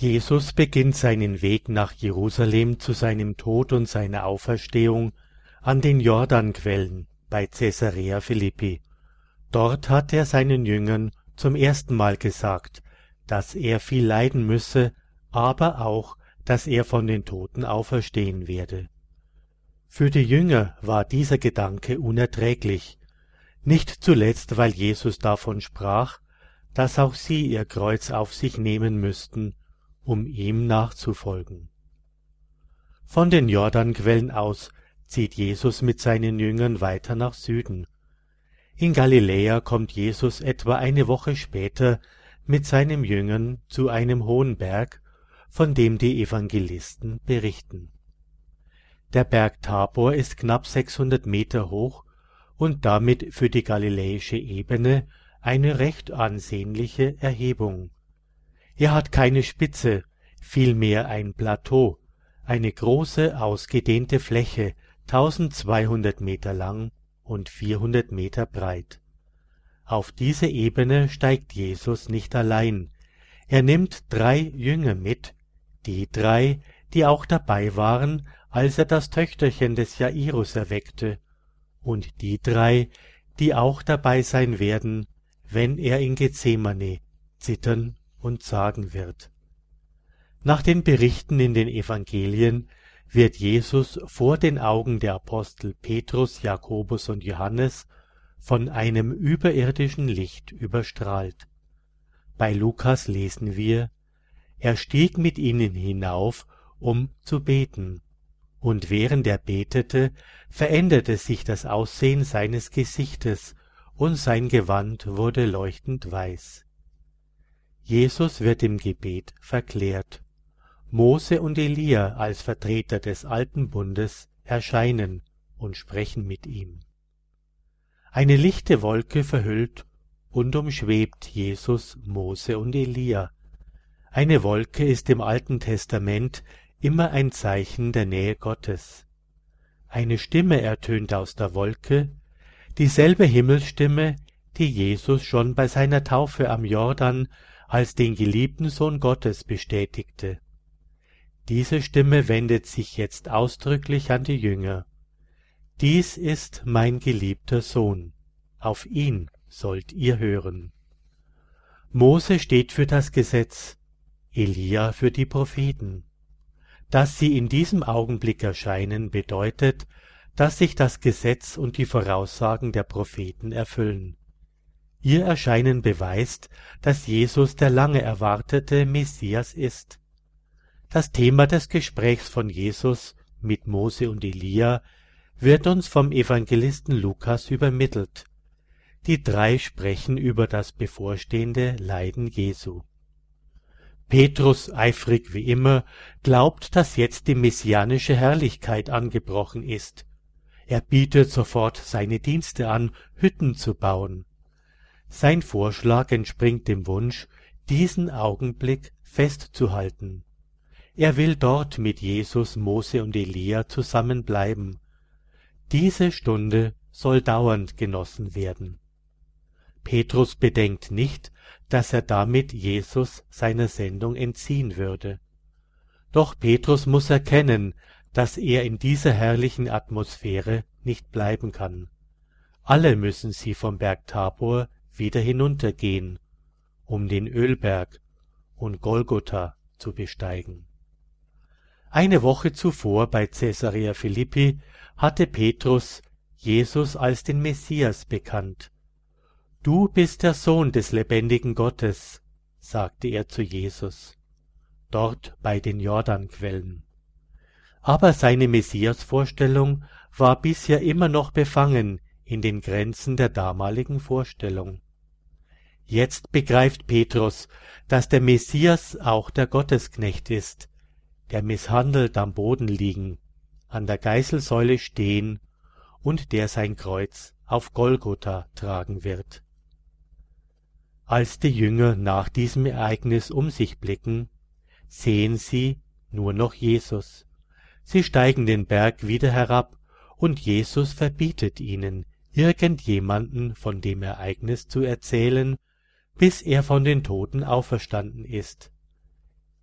Jesus beginnt seinen Weg nach Jerusalem zu seinem Tod und seiner Auferstehung an den Jordanquellen bei Caesarea Philippi. Dort hat er seinen Jüngern zum ersten Mal gesagt, dass er viel leiden müsse, aber auch, dass er von den Toten auferstehen werde. Für die Jünger war dieser Gedanke unerträglich, nicht zuletzt, weil Jesus davon sprach, dass auch sie ihr Kreuz auf sich nehmen müssten, um ihm nachzufolgen. Von den Jordanquellen aus zieht Jesus mit seinen Jüngern weiter nach Süden. In Galiläa kommt Jesus etwa eine Woche später mit seinen Jüngern zu einem hohen Berg, von dem die Evangelisten berichten. Der Berg Tabor ist knapp 600 Meter hoch und damit für die galiläische Ebene eine recht ansehnliche Erhebung. Er hat keine Spitze, vielmehr ein Plateau, eine große, ausgedehnte Fläche, 1200 Meter lang und 400 Meter breit. Auf diese Ebene steigt Jesus nicht allein. Er nimmt 3 Jünger mit, die 3, die auch dabei waren, als er das Töchterchen des Jairus erweckte, und die 3, die auch dabei sein werden, wenn er in Gethsemane zittern und zagen wird. Nach den Berichten in den Evangelien wird Jesus vor den Augen der Apostel Petrus, Jakobus und Johannes von einem überirdischen Licht überstrahlt. Bei Lukas lesen wir: Er stieg mit ihnen hinauf, um zu beten, und während er betete, veränderte sich das Aussehen seines Gesichtes, und sein Gewand wurde leuchtend weiß. Jesus wird im Gebet verklärt. Mose und Elia als Vertreter des alten Bundes erscheinen und sprechen mit ihm. Eine lichte Wolke verhüllt und umschwebt Jesus, Mose und Elia. Eine Wolke ist im Alten Testament immer ein Zeichen der Nähe Gottes. Eine Stimme ertönt aus der Wolke, dieselbe Himmelsstimme, die Jesus schon bei seiner Taufe am Jordan als den geliebten Sohn Gottes bestätigte. Diese Stimme wendet sich jetzt ausdrücklich an die Jünger. Dies ist mein geliebter Sohn, auf ihn sollt ihr hören. Mose steht für das Gesetz, Elia für die Propheten. Dass sie in diesem Augenblick erscheinen, bedeutet, dass sich das Gesetz und die Voraussagen der Propheten erfüllen. Ihr Erscheinen beweist, dass Jesus der lange erwartete Messias ist. Das Thema des Gesprächs von Jesus mit Mose und Elia wird uns vom Evangelisten Lukas übermittelt. Die 3 sprechen über das bevorstehende Leiden Jesu. Petrus, eifrig wie immer, glaubt, dass jetzt die messianische Herrlichkeit angebrochen ist. Er bietet sofort seine Dienste an, Hütten zu bauen. Sein Vorschlag entspringt dem Wunsch, diesen Augenblick festzuhalten. Er will dort mit Jesus, Mose und Elia zusammenbleiben. Diese Stunde soll dauernd genossen werden. Petrus bedenkt nicht, dass er damit Jesus seiner Sendung entziehen würde. Doch Petrus muss erkennen, dass er in dieser herrlichen Atmosphäre nicht bleiben kann. Alle müssen sie vom Berg Tabor wieder hinuntergehen, um den Ölberg und Golgotha zu besteigen. Eine Woche zuvor bei Caesarea Philippi hatte Petrus Jesus als den Messias bekannt. »Du bist der Sohn des lebendigen Gottes«, sagte er zu Jesus, dort bei den Jordanquellen. Aber seine Messiasvorstellung war bisher immer noch befangen in den Grenzen der damaligen Vorstellung. Jetzt begreift Petrus, dass der Messias auch der Gottesknecht ist, der misshandelt am Boden liegen, an der Geißelsäule stehen und der sein Kreuz auf Golgotha tragen wird. Als die Jünger nach diesem Ereignis um sich blicken, sehen sie nur noch Jesus. Sie steigen den Berg wieder herab, und Jesus verbietet ihnen, irgendjemanden von dem Ereignis zu erzählen, bis er von den Toten auferstanden ist.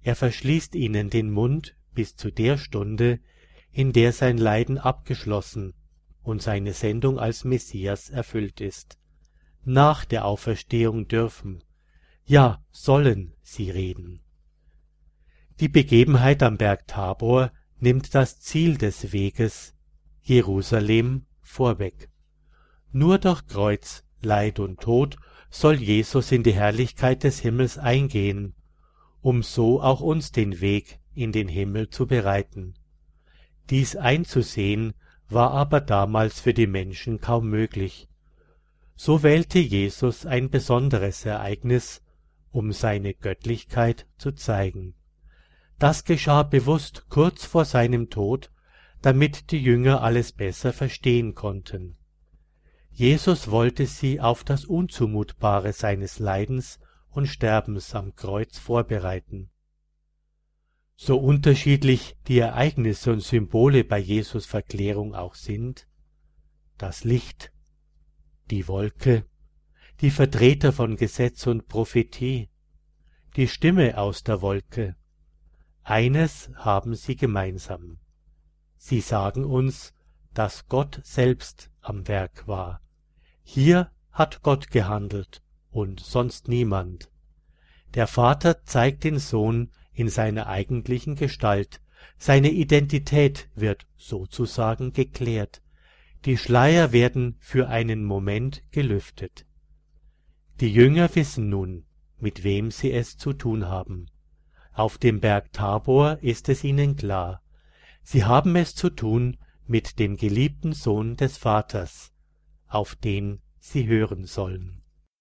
er verschließt ihnen den Mund bis zu der Stunde, in der sein Leiden abgeschlossen und seine Sendung als Messias erfüllt ist. Nach der Auferstehung dürfen, ja sollen sie reden. Die Begebenheit am Berg Tabor nimmt das Ziel des Weges, Jerusalem, vorweg. Nur durch Kreuz, Leid und Tod soll Jesus in die Herrlichkeit des Himmels eingehen, um so auch uns den Weg in den Himmel zu bereiten. Dies einzusehen war aber damals für die Menschen kaum möglich. So wählte Jesus ein besonderes Ereignis, um seine Göttlichkeit zu zeigen. Das geschah bewusst kurz vor seinem Tod, damit die Jünger alles besser verstehen konnten. Jesus wollte sie auf das Unzumutbare seines Leidens und Sterbens am Kreuz vorbereiten. So unterschiedlich die Ereignisse und Symbole bei Jesus Verklärung auch sind, das Licht, die Wolke, die Vertreter von Gesetz und Prophetie, die Stimme aus der Wolke, eines haben sie gemeinsam. Sie sagen uns, dass Gott selbst am Werk war. Hier hat Gott gehandelt und sonst niemand. Der Vater zeigt den Sohn in seiner eigentlichen Gestalt. Seine Identität wird sozusagen geklärt. Die Schleier werden für einen Moment gelüftet. Die Jünger wissen nun, mit wem sie es zu tun haben. Auf dem Berg Tabor ist es ihnen klar. Sie haben es zu tun mit dem geliebten Sohn des Vaters, auf den sie hören sollen.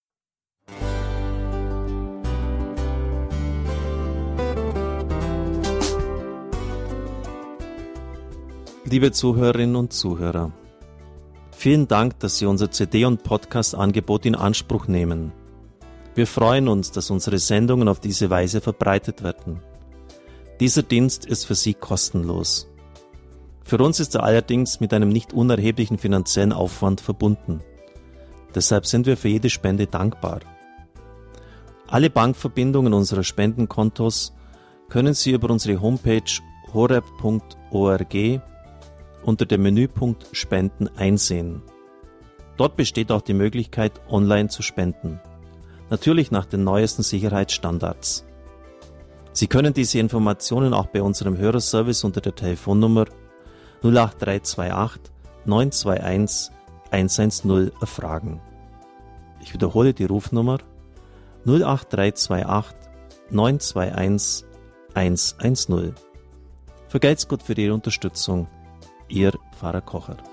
Liebe Zuhörerinnen und Zuhörer, vielen Dank, dass Sie unser CD- und Podcast-Angebot in Anspruch nehmen. Wir freuen uns, dass unsere Sendungen auf diese Weise verbreitet werden. Dieser Dienst ist für Sie kostenlos. Für uns ist er allerdings mit einem nicht unerheblichen finanziellen Aufwand verbunden. Deshalb sind wir für jede Spende dankbar. Alle Bankverbindungen unserer Spendenkontos können Sie über unsere Homepage horeb.org unter dem Menüpunkt Spenden einsehen. Dort besteht auch die Möglichkeit, online zu spenden. Natürlich nach den neuesten Sicherheitsstandards. Sie können diese Informationen auch bei unserem Hörerservice unter der Telefonnummer 08328 921 110 erfragen. Ich wiederhole die Rufnummer 08328 921 110. Vergelt's Gott für Ihre Unterstützung. Ihr Pfarrer Kocher.